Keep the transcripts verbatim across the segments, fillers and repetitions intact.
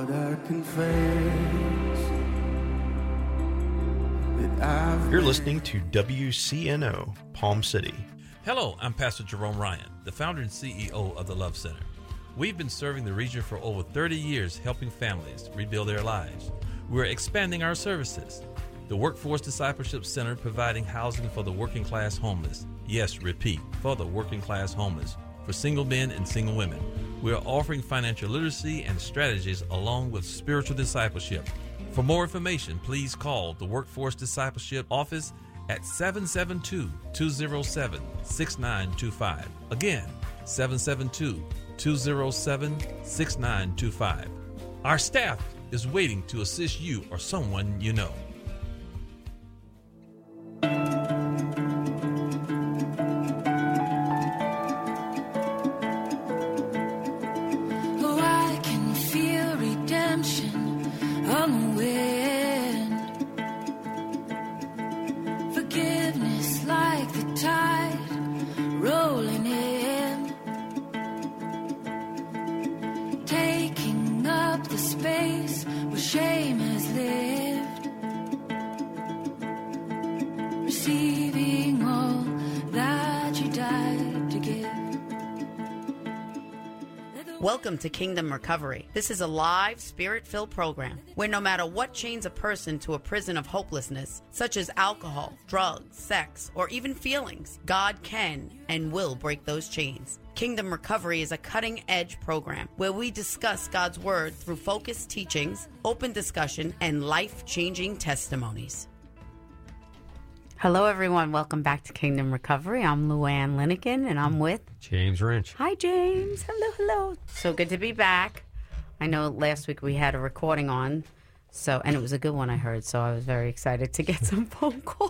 Lord, I confess that I've You're listening to W C N O, Palm City. Hello, I'm Pastor Jerome Ryan, the founder and C E O of the Love Center. We've been serving the region for over thirty years, helping families rebuild their lives. We're expanding our services. The Workforce Discipleship Center providing housing for the working class homeless. Yes, repeat, for the working class homeless. For single men and single women. We are offering financial literacy and strategies along with spiritual discipleship. For more information, please call the Workforce Discipleship Office at seven seven two, two zero seven, six nine two five. Again, seven seven two, two zero seven, six nine two five. Our staff is waiting to assist you or someone you know. Welcome to Kingdom Recovery. This is a live, spirit-filled program where no matter what chains a person to a prison of hopelessness, such as alcohol, drugs, sex, or even feelings, God can and will break those chains. Kingdom Recovery is a cutting-edge program where we discuss God's Word through focused teachings, open discussion, and life-changing testimonies. Hello, everyone. Welcome back to Kingdom Recovery. I'm Luann Linikin, and I'm with James Wrench. Hi, James. Hello, hello. So good to be back. I know last week we had a recording on, so and it was a good one, I heard, so I was very excited to get some phone calls.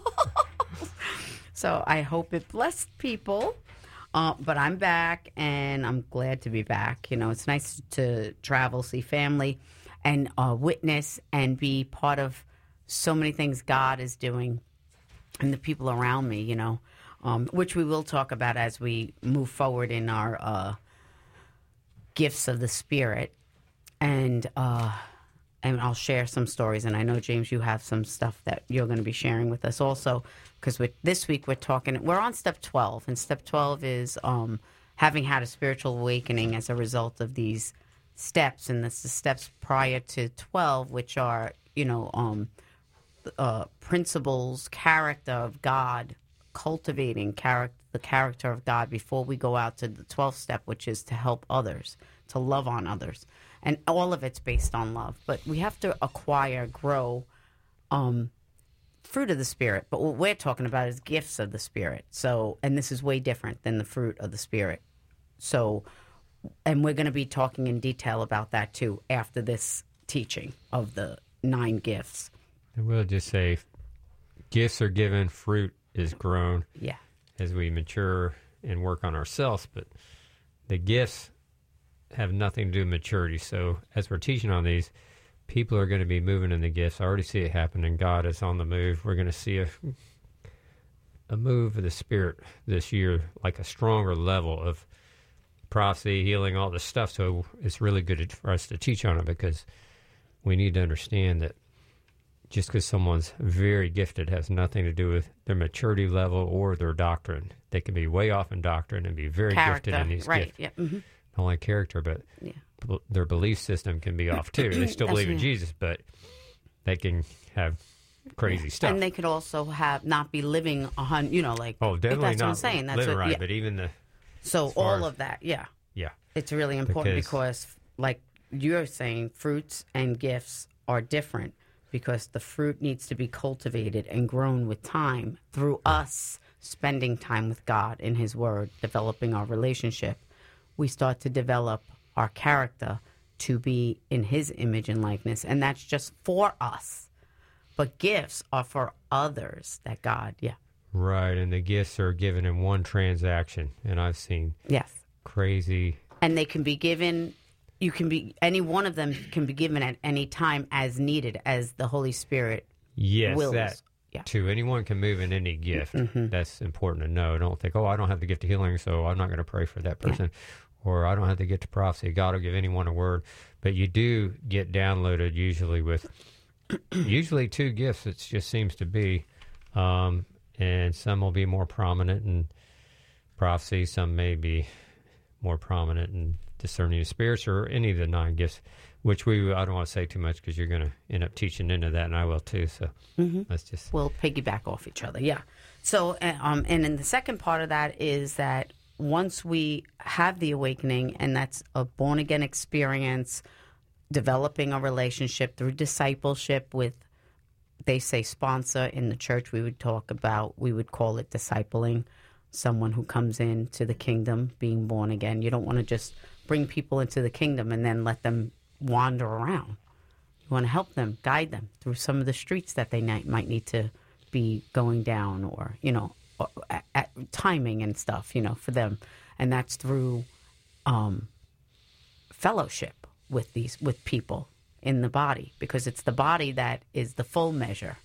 So I hope it blessed people. Uh, but I'm back, and I'm glad to be back. You know, it's nice to travel, see family, and uh, witness and be part of so many things God is doing and the people around me, you know, um, which we will talk about as we move forward in our uh, gifts of the Spirit. And uh, and I'll share some stories. And I know, James, you have some stuff that you're going to be sharing with us also, because this week we're talking, we're on step twelve. And step twelve is um, having had a spiritual awakening as a result of these steps. And that's the steps prior to twelve, which are, you know, um, Uh, principles, character of God, cultivating character, the character of God before we go out to the twelfth step, which is to help others, to love on others. And all of it's based on love. But we have to acquire, grow um, fruit of the Spirit. But what we're talking about is gifts of the Spirit. So, and this is way different than the fruit of the Spirit. So, and we're going to be talking in detail about that too after this teaching of the nine gifts. I will just say, gifts are given, fruit is grown. Yeah. As we mature and work on ourselves, but the gifts have nothing to do with maturity. So as we're teaching on these, people are going to be moving in the gifts. I already see it happening. God is on the move. We're going to see a a move of the Spirit this year, like a stronger level of prophecy, healing, all this stuff. So it's really good for us to teach on it, because we need to understand that just because someone's very gifted has nothing to do with their maturity level or their doctrine. They can be way off in doctrine and be very character, gifted in these right, gifts. Yeah. Mm-hmm. Not only character, but yeah. b- their belief system can be off too. They still believe in yeah. Jesus, but they can have crazy stuff. And they could also have not be living a hundred, you know, like oh, definitely that's not what I'm saying. That's living what, right, yeah. but even the so as far all as, of that, yeah, yeah, it's really important because, because, like you're saying, fruits and gifts are different. Because the fruit needs to be cultivated and grown with time through us spending time with God in His Word, developing our relationship. We start to develop our character to be in His image and likeness, and that's just for us. But gifts are for others that God, yeah. Right, and the gifts are given in one transaction, and I've seen yes crazy. And they can be given... You can be, any one of them can be given at any time as needed, as the Holy Spirit yes, wills. That yeah. too. Anyone can move in any gift. Mm-hmm. That's important to know. Don't think, oh, I don't have the gift of healing, so I'm not going to pray for that person. Yeah. or I don't have to get to prophecy. God will give anyone a word. But you do get downloaded usually with usually two gifts, it just seems to be. Um, and some will be more prominent in prophecy. Some may be more prominent in discerning of spirits or any of the nine gifts, which we I don't want to say too much because you're going to end up teaching into that, and I will too. So mm-hmm. let's just... We'll piggyback off each other, yeah. So, um, and then the second part of that is that once we have the awakening, and that's a born-again experience, developing a relationship through discipleship with, they say sponsor in the church, we would talk about, we would call it discipling, someone who comes into the kingdom, being born again. You don't want to just bring people into the kingdom and then let them wander around. You want to help them, guide them through some of the streets that they might need to be going down, or, you know, At, at timing and stuff, you know, for them, and that's through um, fellowship with these with people in the body, because it's the body that is the full measure.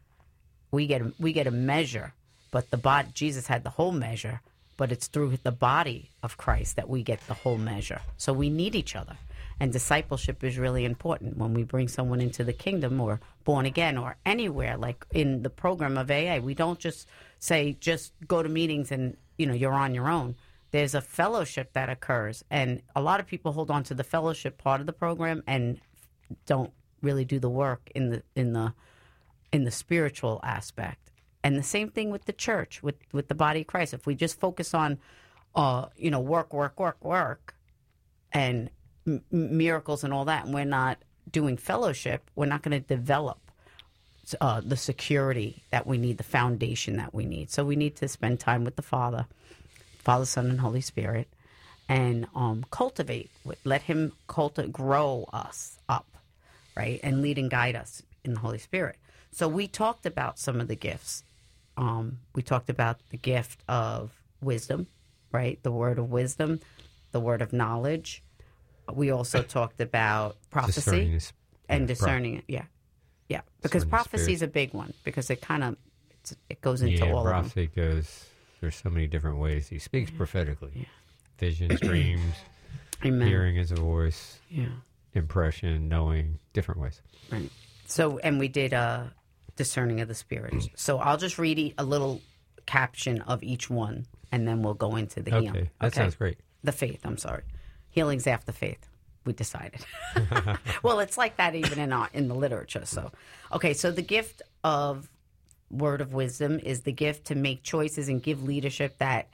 We get a, we get a measure, but the body, Jesus had the whole measure, but it's through the body of Christ that we get the whole measure. So we need each other, and discipleship is really important when we bring someone into the kingdom or born again or anywhere, like in the program of A A. We don't just say, just go to meetings and, you know, you're on your own. There's a fellowship that occurs. And a lot of people hold on to the fellowship part of the program and don't really do the work in the in the in the spiritual aspect. And the same thing with the church, with, with the body of Christ. If we just focus on, uh, you know, work, work, work, work, and m- miracles and all that, and we're not doing fellowship, we're not going to develop Uh, the security that we need, the foundation that we need. So we need to spend time with the Father, Father, Son, and Holy Spirit, and um, cultivate, let Him cultivate, grow us up, right, and lead and guide us in the Holy Spirit. So we talked about some of the gifts. Um, we talked about the gift of wisdom, right, the word of wisdom, the word of knowledge. We also talked about prophecy Discerning is- and yeah, discerning it, yeah. Yeah, because Discerning prophecy is spirit. a big one, because it kind of it goes into yeah, all of them. prophecy goes, there's so many different ways. He speaks prophetically. Yeah. Visions, dreams, Amen. hearing his voice, Yeah, impression, knowing, different ways. right. So, and we did uh, discerning of the spirits. So I'll just read e- a little caption of each one, and then we'll go into the Okay, healing. that sounds great. The faith, I'm sorry. Healing's after faith, we decided. Well, it's like that even in our, in the literature. So, okay, so the gift of word of wisdom is the gift to make choices and give leadership that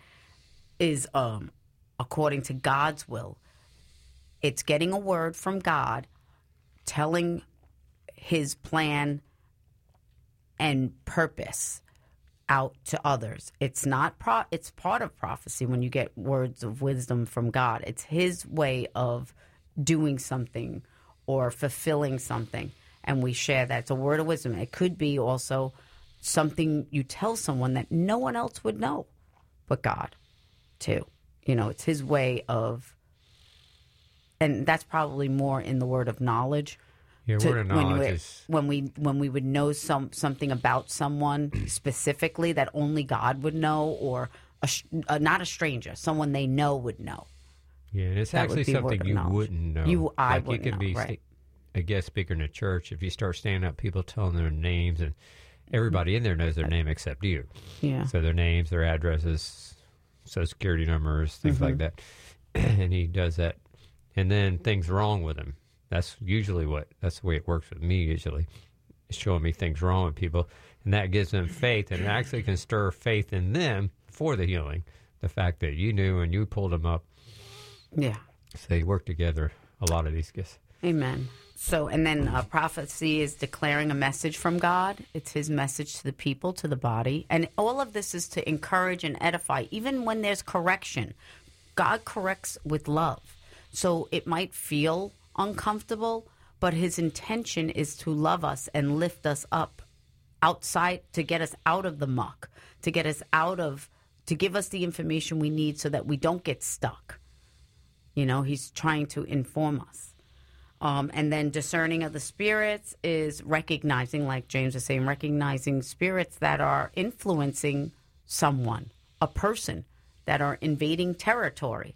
is um, according to God's will. It's getting a word from God, telling His plan and purpose out to others. It's not pro- it's part of prophecy when you get words of wisdom from God. It's His way of doing something or fulfilling something, and we share that. It's a word of wisdom. It could be also something you tell someone that no one else would know but God, too. You know, it's His way of, and that's probably more in the word of knowledge. Yeah, To- word of when, knowledge you, is... when we when we would know some something about someone specifically that only God would know, or a, sh- uh, not a stranger, someone they know would know. Yeah, and it's That would actually be word something of you knowledge. wouldn't know. You- I like wouldn't you can know, be right. a guest speaker in a church. If you start standing up, people telling their names, and everybody in there knows their name except you. Yeah. So their names, their addresses, social security numbers, things Mm-hmm. like that. And he does that. And then things wrong with him. That's usually what, that's the way it works with me usually. It's showing me things wrong with people. And that gives them faith, and it actually can stir faith in them for the healing. The fact that you knew and you pulled them up. Yeah. So they work together, a lot of these gifts. Amen. So, and then uh, prophecy is declaring a message from God. It's His message to the people, to the body. And all of this is to encourage and edify, even when there's correction. God corrects with love. So it might feel uncomfortable, but His intention is to love us and lift us up outside, to get us out of the muck, to get us out of, to give us the information we need so that we don't get stuck. You know, He's trying to inform us. Um, and then discerning of the spirits is recognizing, like James was saying, recognizing spirits that are influencing someone, a person, that are invading territory.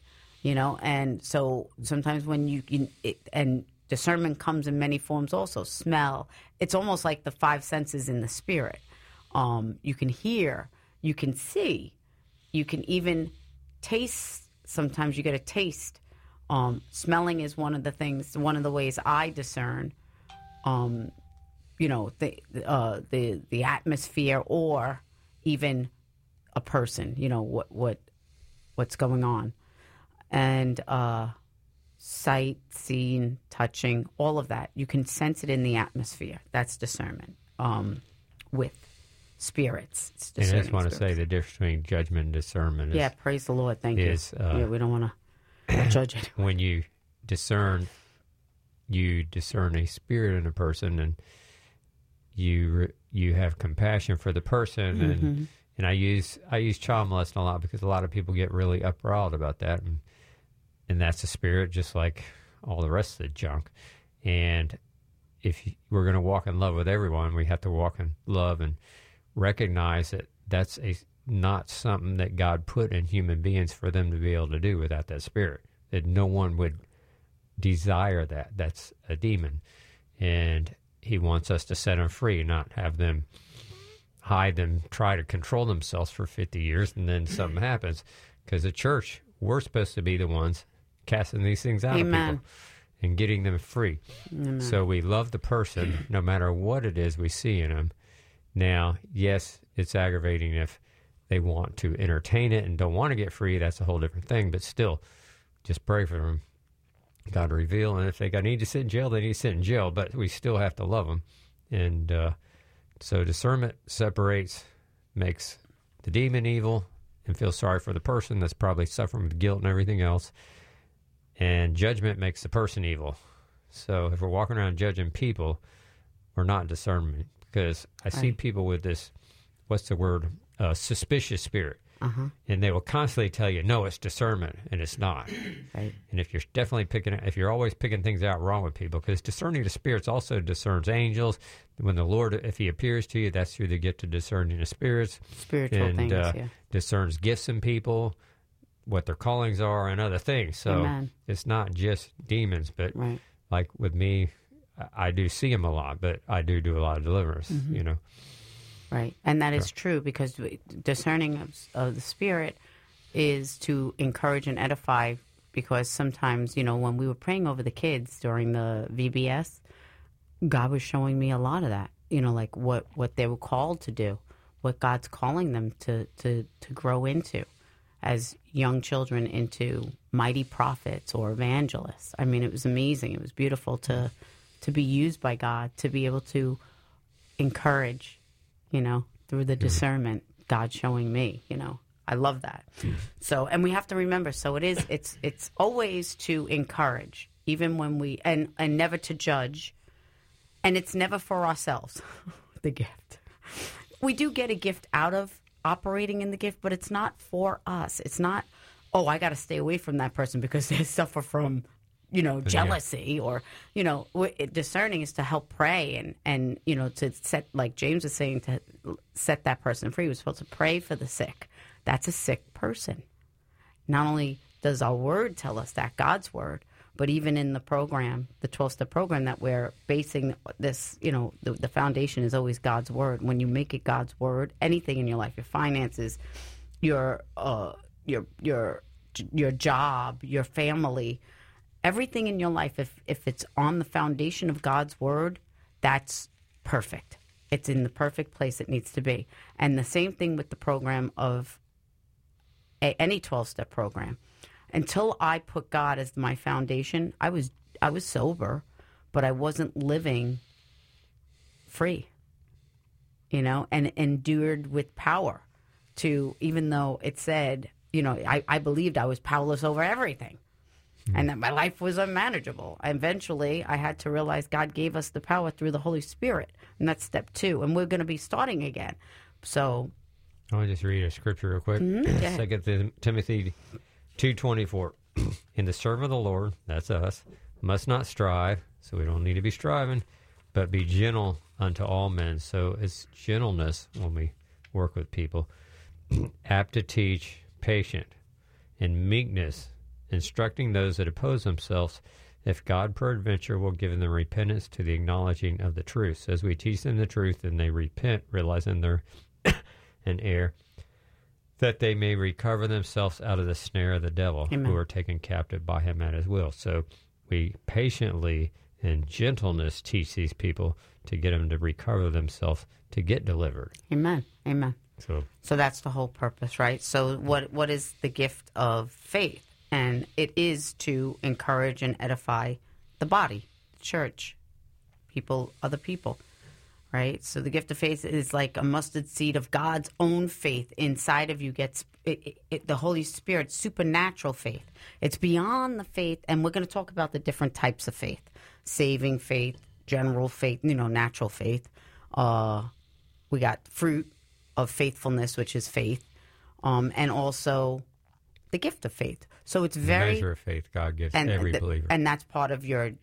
you know. And so sometimes when you, you it, and discernment comes in many forms also. Smell. It's almost like the five senses in the spirit. Um, you can hear, you can see, you can even taste. Sometimes you get a taste. Um, smelling is one of the things, one of the ways I discern, um, you know, the, uh, the, the atmosphere or even a person, you know, what, what, what's going on. And, uh, sight, seeing, touching, all of that. You can sense it in the atmosphere. That's discernment, um, with spirits. It's And I just want to spirits. say the difference between judgment and discernment is, Yeah, praise the Lord. Thank is, you. uh, yeah, we don't want to judge it. when you discern, you discern a spirit in a person, and you re- you have compassion for the person. Mm-hmm. And and I use I use child molesting a lot because a lot of people get really uprawled about that, and and that's a spirit just like all the rest of the junk. And if you, we're going to walk in love with everyone, we have to walk in love and recognize that that's a not something that God put in human beings for them to be able to do without that spirit. That no one would desire that. That's a demon. And he wants us to set them free, not have them hide them, try to control themselves for fifty years, and then something happens. Because the church, we're supposed to be the ones casting these things out Amen. of people and getting them free. Amen. So we love the person no matter what it is we see in them. Now, yes, it's aggravating if they want to entertain it and don't want to get free. That's a whole different thing. But still, just pray for them. God reveal. And if they got, need to sit in jail, they need to sit in jail. But we still have to love them. And uh, so discernment separates, makes the demon evil, and feel sorry for the person that's probably suffering with guilt and everything else. And judgment makes the person evil. So if we're walking around judging people, we're not discernment. Because I see Right. people with this, what's the word, uh, suspicious spirit. Uh-huh. And they will constantly tell you, no, it's discernment, and it's not. Right. And if you're definitely picking, if you're always picking things out wrong with people, because discerning the spirits also discerns angels. When the Lord, if he appears to you, that's through the gift of discerning the spirits. Spiritual and, things, uh, yeah. discerns gifts in people, what their callings are, and other things. So Amen. it's not just demons, but Right. like with me, I- I do see them a lot, but I do do a lot of deliverance, Mm-hmm. you know. Right. And that is true because discerning of, of the spirit is to encourage and edify, because sometimes, you know, when we were praying over the kids during the V B S, God was showing me a lot of that, you know, like what, what they were called to do, what God's calling them to, to, to grow into as young children, into mighty prophets or evangelists. I mean, it was amazing. It was beautiful to, to be used by God, to be able to encourage, you know, through the discernment God showing me, you know. I love that. So, and we have to remember, so it is, it's, it's always to encourage, even when we, and, and never to judge. And it's never for ourselves, the gift. We do get a gift out of operating in the gift, but it's not for us. It's not, oh, I got to stay away from that person because they suffer from, you know, jealousy or, you know, w- it, discerning is to help pray and, and, you know, to set, like James was saying, to set that person free. We're supposed to pray for the sick. That's a sick person. Not only does our word tell us that, God's word, but even in the program, the twelve-step program that we're basing this, you know, the, the foundation is always God's word. When you make it God's word, anything in your life, your finances, your uh, your your your job, your family, everything in your life, if if it's on the foundation of God's word, that's perfect. It's in the perfect place it needs to be. And the same thing with the program of a, any twelve-step program. Until I put God as my foundation, I was I was sober, but I wasn't living free, you know, and endured with power to, even though it said, you know, I, I believed I was powerless over everything and that my life was unmanageable. Eventually, I had to realize God gave us the power through the Holy Spirit, and that's step two, and we're going to be starting again. So I want to just read a scripture real quick. Mhm, yeah. Second Timothy two twenty-four. In the servant of the Lord, that's us, must not strive, so we don't need to be striving, but be gentle unto all men. So it's gentleness when we work with people. Apt to teach, patient, and meekness instructing those that oppose themselves, if God peradventure will give them repentance to the acknowledging of the truth. So as we teach them the truth and they repent, realizing they're in error, that they may recover themselves out of the snare of the devil, Amen. Who are taken captive by him at his will. So we patiently and gentleness teach these people to get them to recover themselves, to get delivered. Amen. Amen. So, So that's the whole purpose, right? So what what is the gift of faith? And it is to encourage and edify the body, the church, people, other people, right? So the gift of faith is like a mustard seed of God's own faith inside of you. Gets it, it, it, the Holy Spirit, supernatural faith. It's beyond the faith, and we're going to talk about the different types of faith: saving faith, general faith, you know, natural faith. Uh, we got fruit of faithfulness, which is faith, um, and also the gift of faith. So it's very measure of faith God gives and, every th- believer. and that's part of your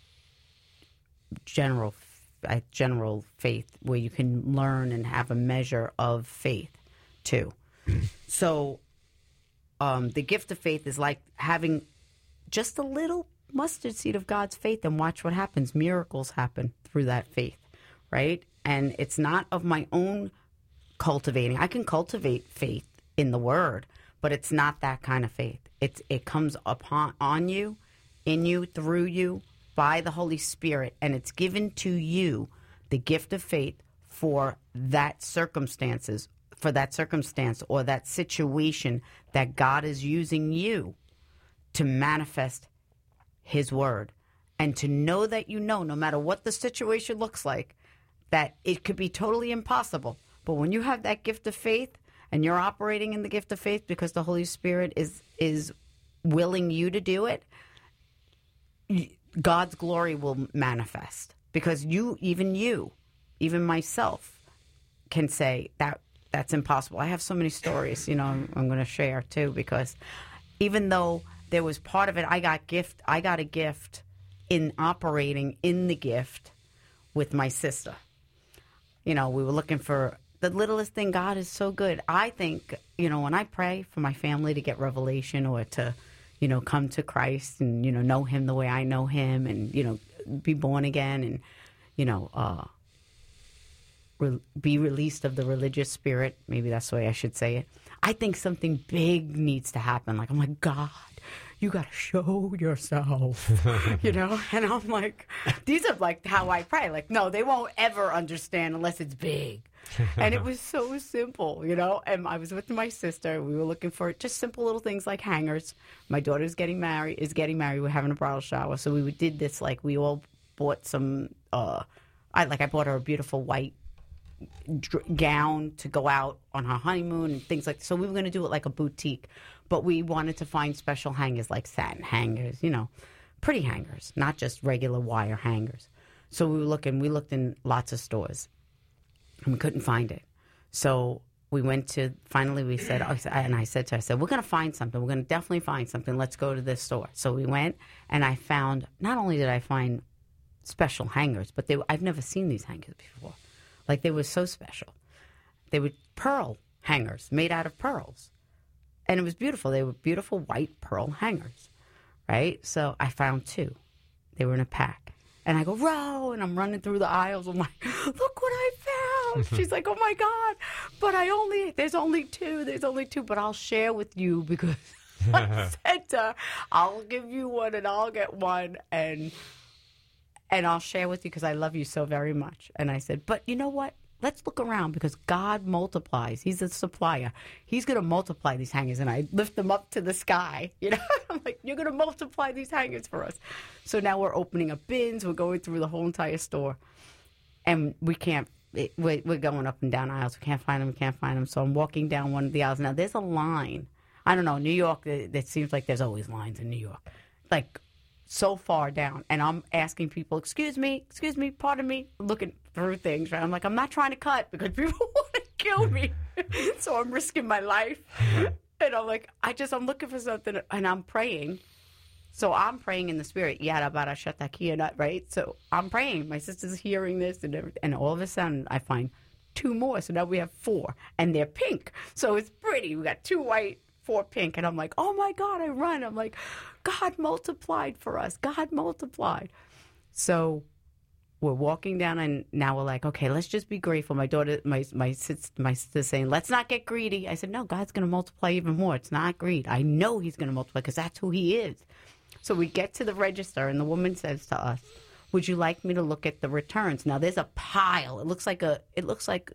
general uh, general faith, where you can learn and have a measure of faith too. So um, the gift of faith is like having just a little mustard seed of God's faith, and watch what happens. Miracles happen through that faith, right? And it's not of my own cultivating. I can cultivate faith in the Word, but it's not that kind of faith. It's it comes upon on you, in you, through you, by the Holy Spirit, and it's given to you, the gift of faith, for that circumstances, for that circumstance or that situation that God is using you to manifest His Word, and to know that you know, no matter what the situation looks like, that it could be totally impossible. But when you have that gift of faith, and you're operating in the gift of faith because the Holy Spirit is is willing you to do it, God's glory will manifest. Because you, even you, even myself, can say that that's impossible. I have so many stories, you know, I'm, I'm going to share too, because even though there was part of it, I got gift, I got a gift in operating in the gift with my sister. You know, we were looking for the littlest thing. God is so good. I think, you know, when I pray for my family to get revelation or to, you know, come to Christ and, you know, know Him the way I know Him, and, you know, be born again and, you know, uh, re- be released of the religious spirit. Maybe that's the way I should say it. I think something big needs to happen. Like, I'm like, God, you got to show yourself, you know? And I'm like, these are like how I pray. Like, no, they won't ever understand unless it's big. And it was so simple, you know? And I was with my sister. We were looking for just simple little things like hangers. My daughter's getting married, is getting married. We're having a bridal shower. So we did this, like, we all bought some, uh, I like, I bought her a beautiful white dr- gown to go out on her honeymoon and things like that. So we were going to do it like a boutique. But we wanted to find special hangers, like satin hangers, you know, pretty hangers, not just regular wire hangers. So we were looking, we looked in lots of stores, and we couldn't find it. So we went to, finally we said, and I said to her, I said, we're going to find something. We're going to definitely find something. Let's go to this store. So we went, and I found, not only did I find special hangers, but they, I've never seen these hangers before. Like, they were so special. They were pearl hangers made out of pearls. And it was beautiful. They were beautiful white pearl hangers, right? So I found two. They were in a pack. And I go, row, and I'm running through the aisles. I'm like, look what I found. She's like, oh, my God. But I only, there's only two. There's only two. But I'll share with you because I said to her, I'll give you one and I'll get one. And, and I'll share with you because I love you so very much. And I said, but you know what? Let's look around because God multiplies. He's a supplier. He's going to multiply these hangers. And I lift them up to the sky. You know, I'm like, you're going to multiply these hangers for us. So now we're opening up bins. We're going through the whole entire store. And we can't, it, we're, we're going up and down aisles. We can't find them. We can't find them. So I'm walking down one of the aisles. Now, there's a line. I don't know. New York, it, it seems like there's always lines in New York. Like, so far down, and I'm asking people, excuse me, excuse me, pardon me, looking through things, right? I'm like, I'm not trying to cut because people want to kill me. So I'm risking my life. And I'm like, I just, I'm looking for something, and I'm praying. So I'm praying in the spirit, yada bada shatakia, right? So I'm praying. My sister's hearing this, and everything, and all of a sudden I find two more. So now we have four, and they're pink. So it's pretty. We got two white for pink. And I'm like, oh my God, I run. I'm like, God multiplied for us. God multiplied. So we're walking down, and now we're like, okay, let's just be grateful. My daughter, my my sis, my sister's saying, let's not get greedy. I said, no, God's going to multiply even more. It's not greed. I know he's going to multiply because that's who he is. So we get to the register, and the woman says to us, would you like me to look at the returns? Now there's a pile. It looks like a it looks like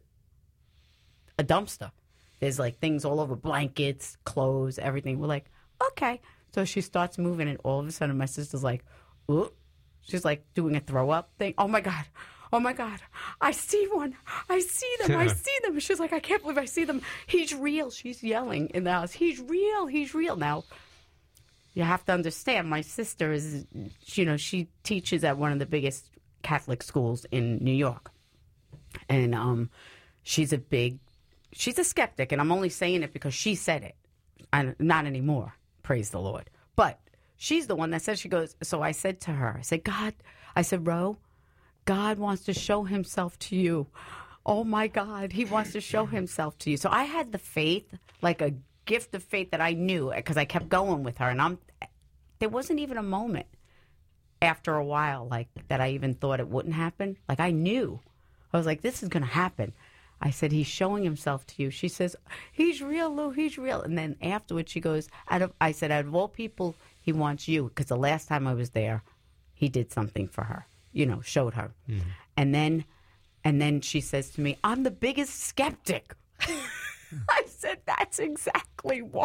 a dumpster. There's like things all over, blankets, clothes, everything. We're like, okay. So she starts moving, and all of a sudden my sister's like, ooh. She's like doing a throw up thing. Oh my God. Oh my God. I see one. I see them. I see them. She's like, I can't believe I see them. He's real. She's yelling in the house. He's real. He's real. Now, you have to understand, my sister is, you know, she teaches at one of the biggest Catholic schools in New York. And um, she's a big, she's a skeptic. And I'm only saying it because she said it. And not anymore. Praise the Lord. But she's the one that said, she goes, so I said to her, I said, God, I said, Ro, God wants to show himself to you. Oh my God, he wants to show himself to you. So I had the faith, like a gift of faith that I knew, because I kept going with her. And I'm, there wasn't even a moment after a while, like, that I even thought it wouldn't happen. Like, I knew. I was like, this is going to happen. I said, he's showing himself to you. She says, he's real, Lou, he's real. And then afterwards she goes, out of, I said, out of all people, he wants you, because the last time I was there, he did something for her, you know, showed her. Mm-hmm. And then and then she says to me, I'm the biggest skeptic. I said, that's exactly why.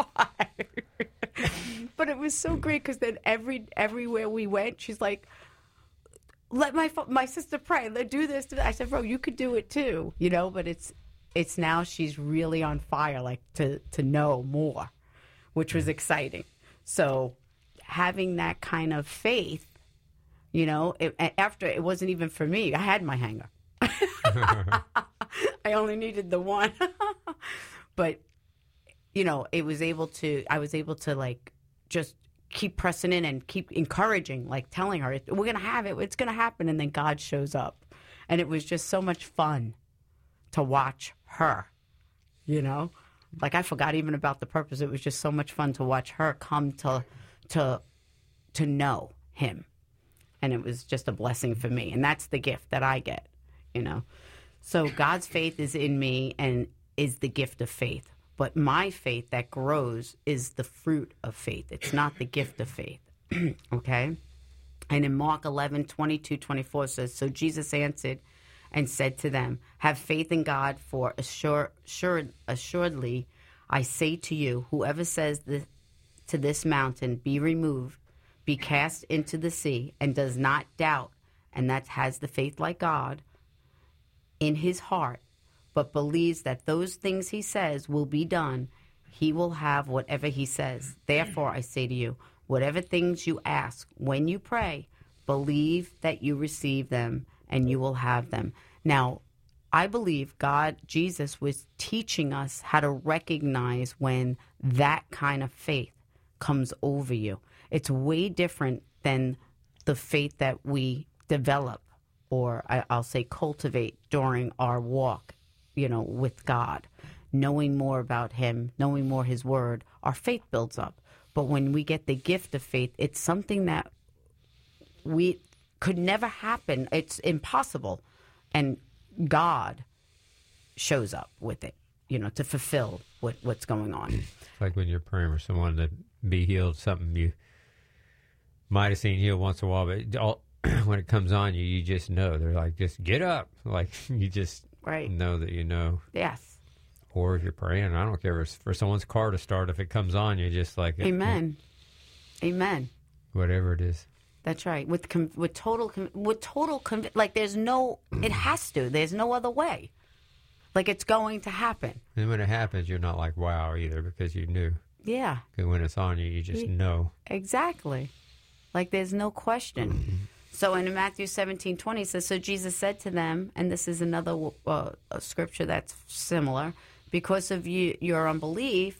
But it was so great, because then every everywhere we went, she's like, let my my sister pray. Let do this. Do that. I said, bro, you could do it too, you know. But it's it's now she's really on fire, like to to know more, which was exciting. So having that kind of faith, you know, it, after it wasn't even for me. I had my hanger. I only needed the one. But, you know, it was able to, I was able to like just keep pressing in and keep encouraging, like telling her, we're going to have it, it's going to happen. And then God shows up. And it was just so much fun to watch her, you know. Like, I forgot even about the purpose. It was just so much fun to watch her come to to to know him. And it was just a blessing for me. And that's the gift that I get, you know. So God's faith is in me and is the gift of faith. But my faith that grows is the fruit of faith. It's not the gift of faith. Okay? And in Mark eleven, twenty-two, twenty-four says, so Jesus answered and said to them, have faith in God, for assure, assured, assuredly I say to you, whoever says this, to this mountain, be removed, be cast into the sea, and does not doubt, and that has the faith like God in his heart, but believes that those things he says will be done, he will have whatever he says. Therefore, I say to you, whatever things you ask when you pray, believe that you receive them, and you will have them. Now, I believe God, Jesus, was teaching us how to recognize when that kind of faith comes over you. It's way different than the faith that we develop, or I, I'll say cultivate during our walk, you know, with God. Knowing more about him, knowing more his word, our faith builds up. But when we get the gift of faith, it's something that we could never happen. It's impossible. And God shows up with it, you know, to fulfill what, what's going on. It's like when you're praying for someone to be healed, something you might have seen healed once in a while, but all, when it comes on you, you just know. They're like, just get up. Like, you just right. know that you know. Yes. Or if you're praying, I don't care if it's for someone's car to start, if it comes on you, just like... Amen. It, Amen. Whatever it is. That's right. With com- with total com- with total conv- like there's no, it has to. There's no other way. Like, it's going to happen. And when it happens, you're not like wow either, because you knew. Yeah. Because when it's on you, you just yeah. know. Exactly. Like, there's no question. Mm-hmm. So in Matthew seventeen twenty it says, so Jesus said to them, and this is another uh, a scripture that's similar, because of you, your unbelief,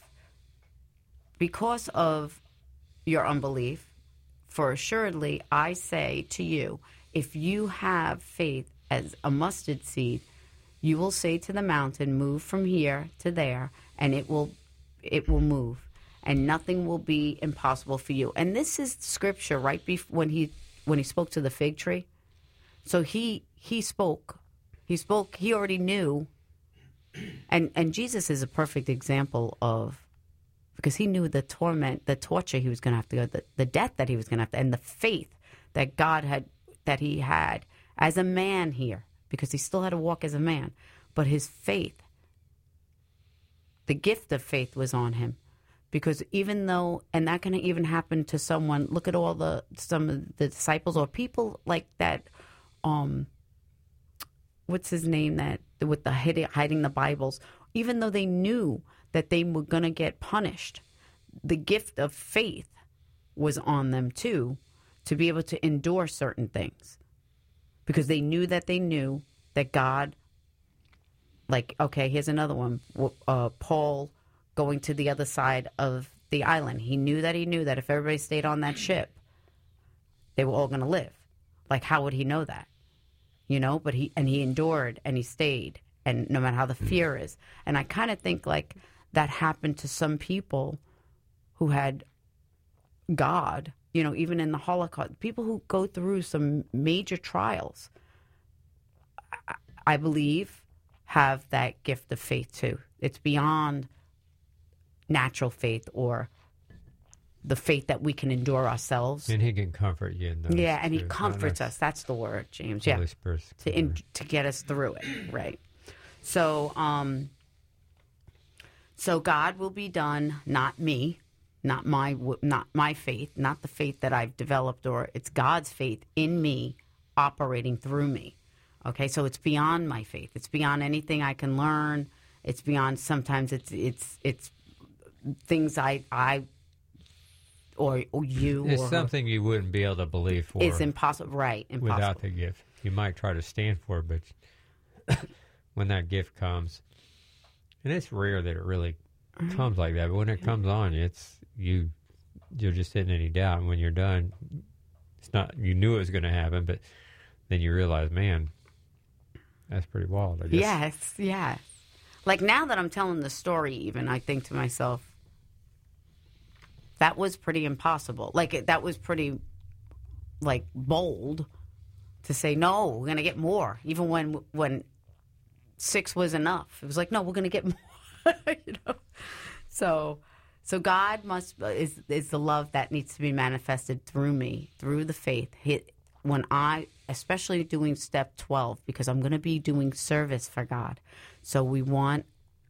because of your unbelief, for assuredly I say to you, if you have faith as a mustard seed, you will say to the mountain, move from here to there, and it will it will move. and nothing will be impossible for you. And this is scripture right before when he when he spoke to the fig tree. So he he spoke, he spoke. He already knew, and and Jesus is a perfect example of, because he knew the torment, the torture he was going to have to go, the, the death that he was going to have to, and the faith that God had, that he had as a man here, because he still had to walk as a man, but his faith, the gift of faith was on him. Because even though, and that can even happen to someone, look at all the, some of the disciples or people like that, um, what's his name, that with the hiding, hiding the Bibles, even though they knew that they were going to get punished, the gift of faith was on them too, to be able to endure certain things. Because they knew that they knew that God, like, okay, here's another one, uh, Paul going to the other side of the island. He knew that he knew that if everybody stayed on that ship, they were all going to live. Like, how would he know that? You know, but he, and he endured and he stayed, and no matter how the fear is. And I kind of think like that happened to some people who had God, you know, even in the Holocaust, people who go through some major trials, I, I believe, have that gift of faith too. It's beyond natural faith or the faith that we can endure ourselves. And he can comfort you in those. Yeah, and he too. comforts Not us. That's the word, James. Holy Yeah, Spirit's to in, to get us through it, right? So, um, so God will be done, not me, not my, not my faith, not the faith that I've developed, or it's God's faith in me, operating through me. Okay, so it's beyond my faith. It's beyond anything I can learn. It's beyond. Sometimes it's it's it's things I I or, or you. It's or something you wouldn't be able to believe for. It's impossible, right? Impossible. Without the gift. You might try to stand for it, but when that gift comes, and it's rare that it really comes like that, but when it comes on, it's you. You're just in any doubt, and when you're done, it's not. You knew it was going to happen, but then you realize, man, that's pretty wild. I guess. Yes, yes. Like now that I'm telling the story, even I think to myself, that was pretty impossible. Like that was pretty, like bold, to say no. We're gonna get more, even when when six was enough. It was like no, we're gonna get more. You know, so so God must is is the love that needs to be manifested through me, through the faith. When I, especially doing step twelve, because I'm going to be doing service for God. So we want,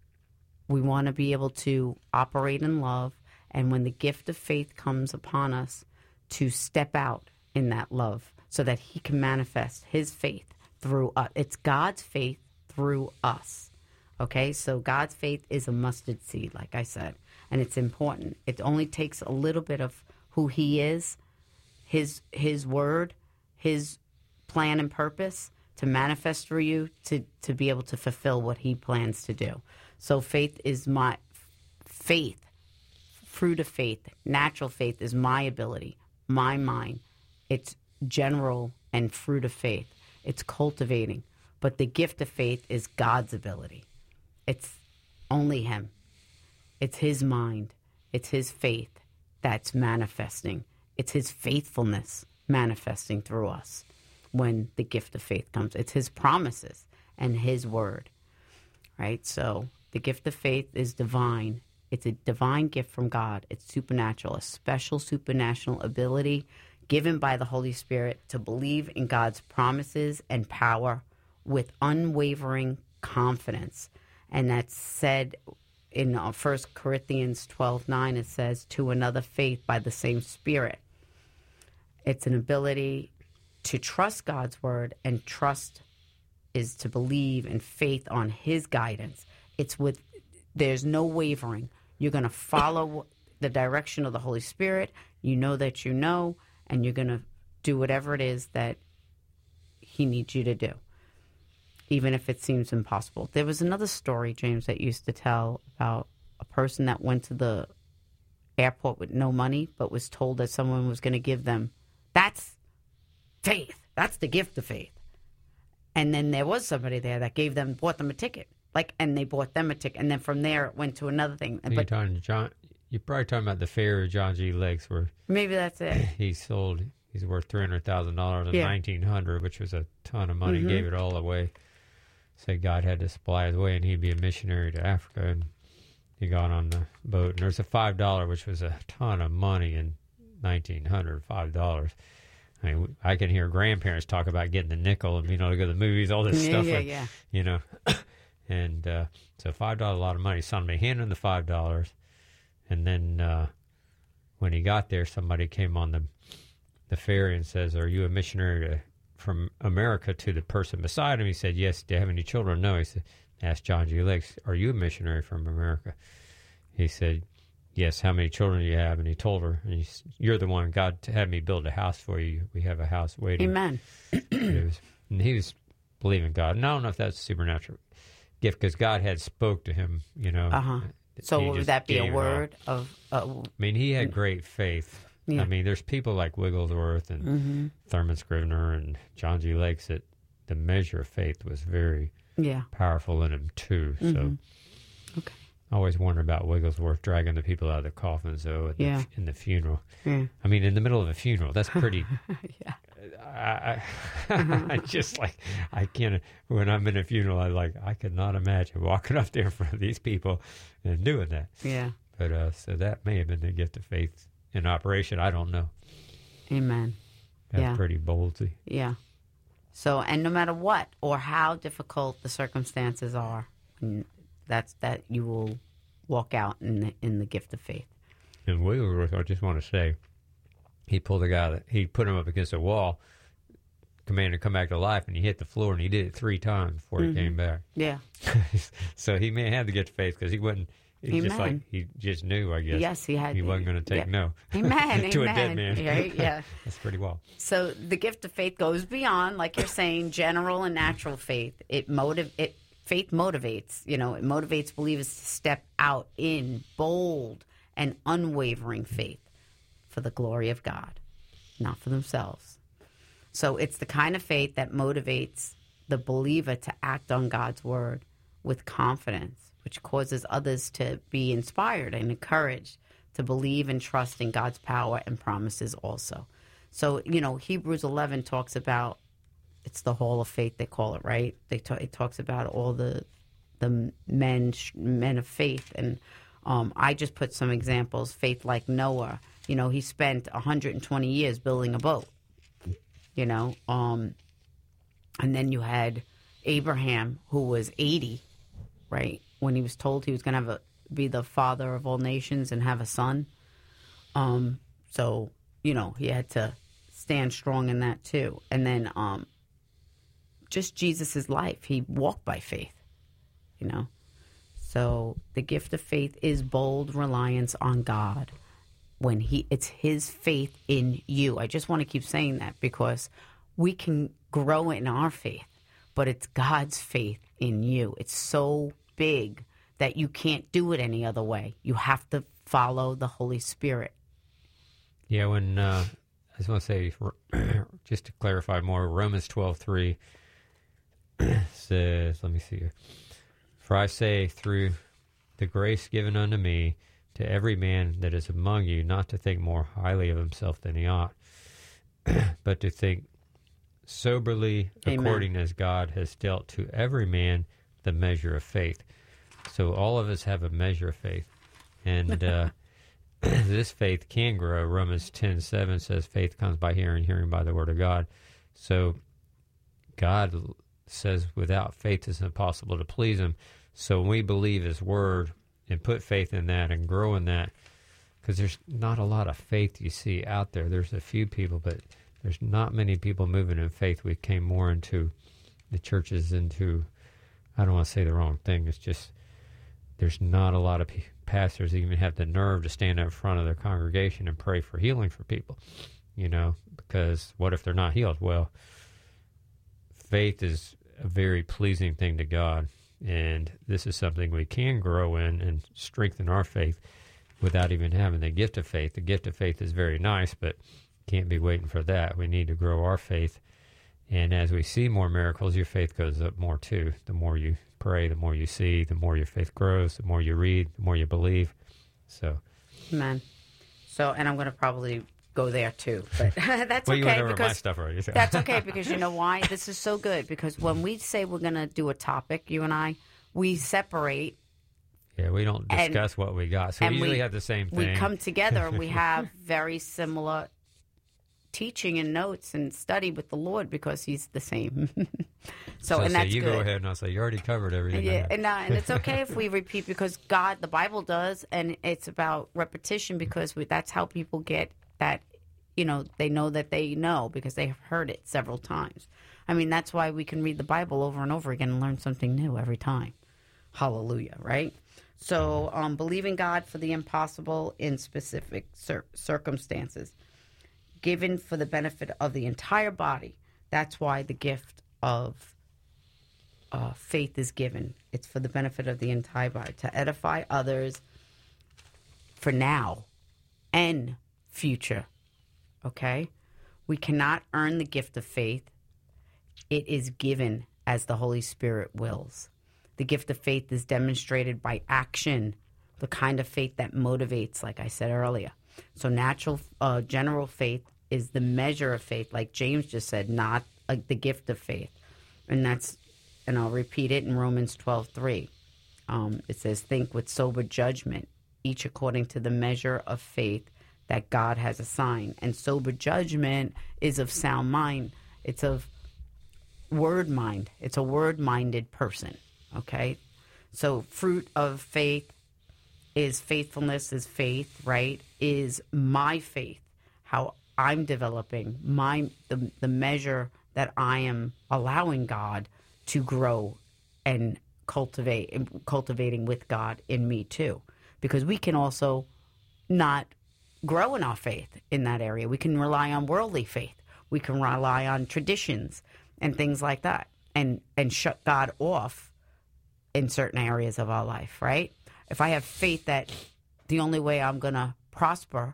we want to be able to operate in love. And when the gift of faith comes upon us, to step out in that love so that he can manifest his faith through us. It's God's faith through us. Okay. So God's faith is a mustard seed, like I said, and it's important. It only takes a little bit of who he is, his, his word, his plan and purpose to manifest through you to, to be able to fulfill what he plans to do. So faith is my faith, fruit of faith, natural faith is my ability, my mind. It's general and fruit of faith. It's cultivating. But the gift of faith is God's ability. It's only him. It's his mind. It's his faith that's manifesting. It's his faithfulness manifesting through us when the gift of faith comes. It's his promises and his word, right? So the gift of faith is divine. It's a divine gift from God. It's supernatural, a special supernatural ability given by the Holy Spirit to believe in God's promises and power with unwavering confidence. And that's said in uh, First Corinthians twelve nine, it says, to another faith by the same Spirit. It's an ability to trust God's word, and trust is to believe in faith on his guidance. It's with, there's no wavering. You're going to follow the direction of the Holy Spirit. You know that you know, and you're going to do whatever it is that he needs you to do, even if it seems impossible. There was another story, James, that used to tell about a person that went to the airport with no money, but was told that someone was going to give them. That's faith. That's the gift of faith. And then there was somebody there that gave them, bought them a ticket. Like, and they bought them a ticket. And then from there, it went to another thing. Are but you talking John, you're probably talking about the fair of John G. Lakes, where Maybe that's it. he sold. He's worth three hundred thousand dollars in Yeah. nineteen hundred, which was a ton of money. Mhm. Gave it all away. Said God had to supply his way, and he'd be a missionary to Africa. And he got on the boat, and there's a five dollar, which was a ton of money in nineteen hundred. Five dollars. I mean, I can hear grandparents talk about getting the nickel and, you know, to go to the movies, all this Yeah, stuff. yeah, and, yeah. You know, and uh, so five dollars, a lot of money. Somebody handed him the five dollars, and then uh, when he got there, somebody came on the the ferry and says, "Are you a missionary to, from America?" To the person beside him, he said, "Yes." "Do you have any children?" "No." He said, asked John G. Lakes, "Are you a missionary from America?" He said, "Yes." "How many children do you have?" And he told her, and he, "You're the one. God had me build a house for you. We have a house waiting." Amen. It was, and he was believing God. And I don't know if that's a supernatural gift, because God had spoke to him, you know. Uh-huh. So He would just that be a gave it all. word of... Uh, I mean, he had great faith. Yeah. I mean, there's people like Wigglesworth and mm-hmm. Thurman Scrivener and John G. Lakes that the measure of faith was very Yeah. powerful in him, too. So Mhm. Okay. I always wonder about Wigglesworth dragging the people out of the coffins, though, at Yeah. the, in the funeral. Yeah. I mean, in the middle of a funeral, that's pretty... Yeah. I, I, I just like, I can't, when I'm in a funeral, I like, I could not imagine walking up there in front of these people and doing that. Yeah. But, uh, so that may have been the gift of faith in operation. I don't know. Amen. That's Yeah. pretty ballsy. Yeah. So, and no matter what or how difficult the circumstances are, mm, that's that you will walk out in the, in the gift of faith. And Wigglesworth, I just want to say, he pulled a guy that he put him up against a wall, commanded to come back to life, and he hit the floor, and he did it three times before Mm-hmm. he came back. Yeah. So he may have to get to faith, because he wasn't. He just like Amen. he just knew, I guess. Yes, he had. He wasn't going to take yeah. no. Amen. to amen. a dead man. Right? Yeah. That's pretty well. So the gift of faith goes beyond, like you're saying, general and natural faith. It motiv- it faith motivates. You know, it motivates believers to step out in bold and unwavering faith for the glory of God, not for themselves. So it's the kind of faith that motivates the believer to act on God's word with confidence, which causes others to be inspired and encouraged to believe and trust in God's power and promises also. So, you know, Hebrews eleven talks about, it's the hall of faith, they call it, right? They talk, it talks about all the the men men of faith. And um, I just put some examples, faith like Noah. You know, he spent one hundred twenty years building a boat, you know. Um, and then you had Abraham, who was eighty, right? When he was told he was going to have a, be the father of all nations and have a son. Um, so, you know, he had to stand strong in that too. And then um, just Jesus' life, he walked by faith, you know. So the gift of faith is bold reliance on God. When he, it's his faith in you. I just want to keep saying that because we can grow in our faith, but it's God's faith in you. It's so big that you can't do it any other way. You have to follow the Holy Spirit. Yeah, when uh, I just want to say, just to clarify more, Romans twelve three says, let me see here. For I say, through the grace given unto me, to every man that is among you, not to think more highly of himself than he ought, but to think soberly, Amen. according as God has dealt to every man the measure of faith. So all of us have a measure of faith. And uh, this faith can grow. Romans ten seven says faith comes by hearing, hearing by the word of God. So God says without faith it's impossible to please him. So when we believe his word and put faith in that and grow in that, because there's not a lot of faith you see out there. There's a few people, but there's not many people moving in faith. We came more into the churches into, I don't want to say the wrong thing, it's just there's not a lot of p- pastors that even have the nerve to stand up in front of their congregation and pray for healing for people, you know, because what if they're not healed? Well, faith is a very pleasing thing to God. And this is something we can grow in and strengthen our faith without even having the gift of faith. The gift of faith is very nice, but can't be waiting for that. We need to grow our faith. And as we see more miracles, your faith goes up more too. The more you pray, the more you see, the more your faith grows, the more you read, the more you believe. So Amen. So, and I'm going to probably go there too, but that's well, you okay went over my because stuff already. So. that's okay because you know why? This is so good because when we say we're going to do a topic, you and I, we separate. Yeah, we don't discuss and, what we got, so we usually we, have the same thing. We come together and we have very similar teaching and notes and study with the Lord because He's the same. so, so and say, that's you good. go ahead, and I'll say you already covered everything. Yeah, and, uh, and it's okay if we repeat because God, the Bible does, and it's about repetition because we, that's how people get that. You know, they know that they know because they have heard it several times. I mean, that's why we can read the Bible over and over again and learn something new every time. Hallelujah, right? So, um, believing God for the impossible in specific cir- circumstances, given for the benefit of the entire body. That's why the gift of uh, faith is given. It's for the benefit of the entire body, to edify others for now and future. Okay? We cannot earn the gift of faith. It is given as the Holy Spirit wills. The gift of faith is demonstrated by action, the kind of faith that motivates, like I said earlier. So natural, uh, general faith is the measure of faith, like James just said, not like the gift of faith. And that's, and I'll repeat it in Romans twelve three. Um, it says, think with sober judgment, each according to the measure of faith that God has assigned. And sober judgment is of sound mind. It's of word mind. It's a word-minded person, okay? So fruit of faith is faithfulness, is faith, right? Is my faith, how I'm developing, my the, the measure that I am allowing God to grow and cultivate, and cultivating with God in me too. Because we can also not grow in our faith in that area. We can rely on worldly faith. We can rely on traditions and things like that and, and shut God off in certain areas of our life, right? If I have faith that the only way I'm going to prosper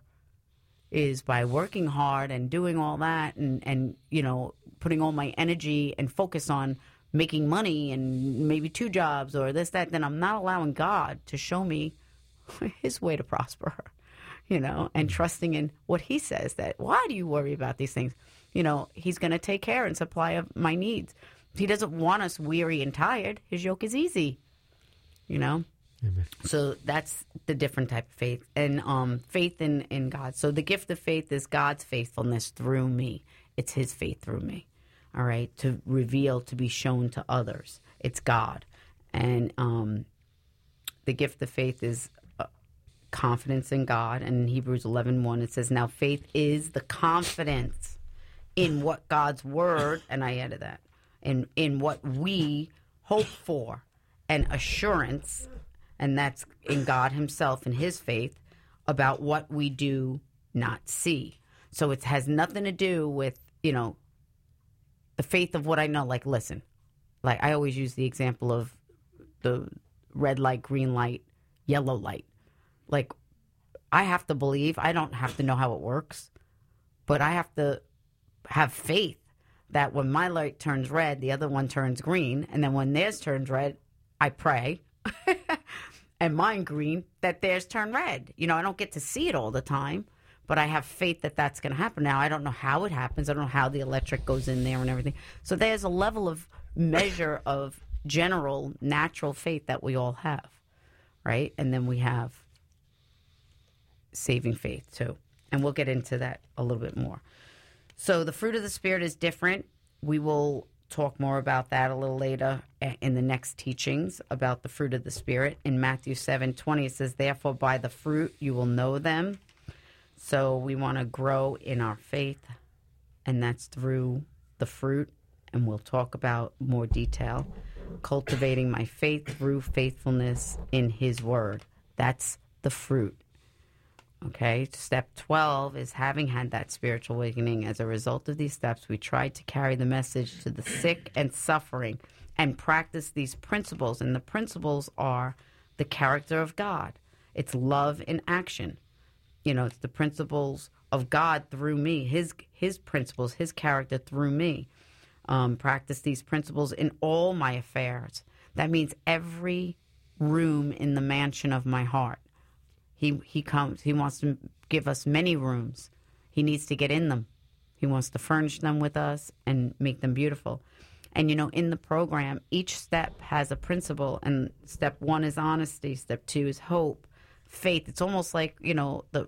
is by working hard and doing all that and, and, you know, putting all my energy and focus on making money and maybe two jobs or this, that, then I'm not allowing God to show me His way to prosper. You know, and trusting in what He says, that why do you worry about these things? You know, He's going to take care and supply of my needs. He doesn't want us weary and tired. His yoke is easy, you know. Amen. So that's the different type of faith. And um, faith in, in God. So the gift of faith is God's faithfulness through me. It's His faith through me, all right, to reveal, to be shown to others. It's God. And um, the gift of faith is confidence in God. And in Hebrews eleven one, it says, now faith is the confidence in what God's word, and I added that, in, in what we hope for, and assurance, and that's in God Himself and His faith, about what we do not see. So it has nothing to do with, you know, the faith of what I know. Like, listen, like I always use the example of the red light, green light, yellow light. Like, I have to believe. I don't have to know how it works, but I have to have faith that when my light turns red, the other one turns green, and then when theirs turns red, I pray, and mine green, that theirs turn red. You know, I don't get to see it all the time, but I have faith that that's going to happen. Now, I don't know how it happens. I don't know how the electric goes in there and everything. So there's a level of measure of general, natural faith that we all have, right? And then we have saving faith too. And we'll get into that a little bit more. So the fruit of the Spirit is different. We will talk more about that a little later in the next teachings about the fruit of the Spirit. In Matthew seven twenty, it says, therefore by the fruit you will know them. So we want to grow in our faith, and that's through the fruit. And we'll talk about more detail. Cultivating my faith through faithfulness in His word. That's the fruit. Okay, step twelve is having had that spiritual awakening. As a result of these steps, we tried to carry the message to the sick and suffering and practice these principles. And the principles are the character of God. It's love in action. You know, it's the principles of God through me, His His principles, His character through me. Um, practice these principles in all my affairs. That means every room in the mansion of my heart. He he comes. He wants to give us many rooms. He needs to get in them. He wants to furnish them with us and make them beautiful. And, you know, in the program, each step has a principle. And step one is honesty. Step two is hope, faith. It's almost like, you know, the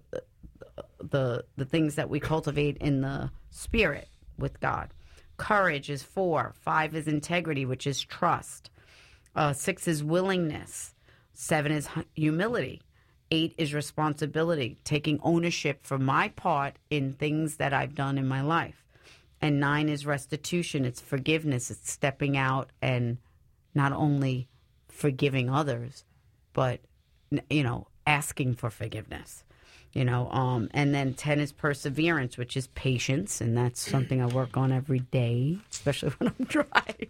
the the things that we cultivate in the spirit with God. Courage is four. Five is integrity, which is trust. Uh, six is willingness. Seven is humility. Eight is responsibility, taking ownership for my part in things that I've done in my life. And nine is restitution. It's forgiveness. It's stepping out and not only forgiving others, but, you know, asking for forgiveness. You know, um, and then ten is perseverance, which is patience, and that's something I work on every day, especially when I'm driving.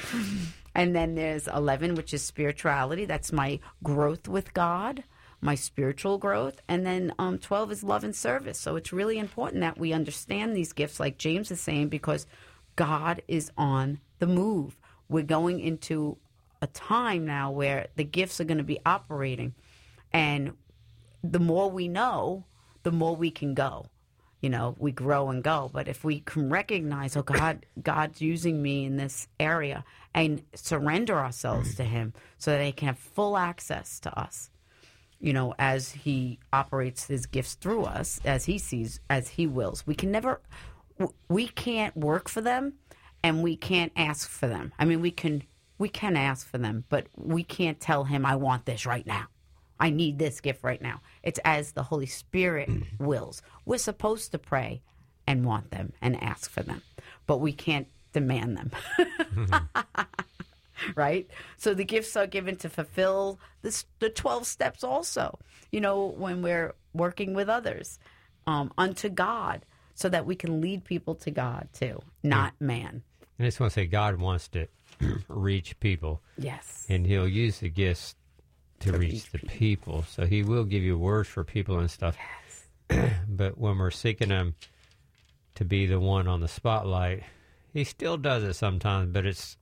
And then there's eleven, which is spirituality. That's my growth with God, my spiritual growth. And then um, twelve is love and service. So it's really important that we understand these gifts, like James is saying, because God is on the move. We're going into a time now where the gifts are going to be operating, and the more we know, the more we can go. You know, we grow and go. But if we can recognize, oh, God, God's using me in this area, and surrender ourselves to him so that he can have full access to us, you know, as he operates his gifts through us, as he sees, as he wills. We can never, we can't work for them, and we can't ask for them. I mean, we can, we can ask for them, but we can't tell him, I want this right now. I need this gift right now. It's as the Holy Spirit wills. We're supposed to pray and want them and ask for them, but we can't demand them. Mm-hmm. Right? So the gifts are given to fulfill this, the twelve steps also, you know, when we're working with others, um, unto God, so that we can lead people to God too, not yeah. man. I just want to say God wants to reach people. Yes. And he'll use the gifts to, to reach, reach the people. people. So he will give you words for people and stuff. Yes. But when we're seeking him to be the one on the spotlight, he still does it sometimes, but it's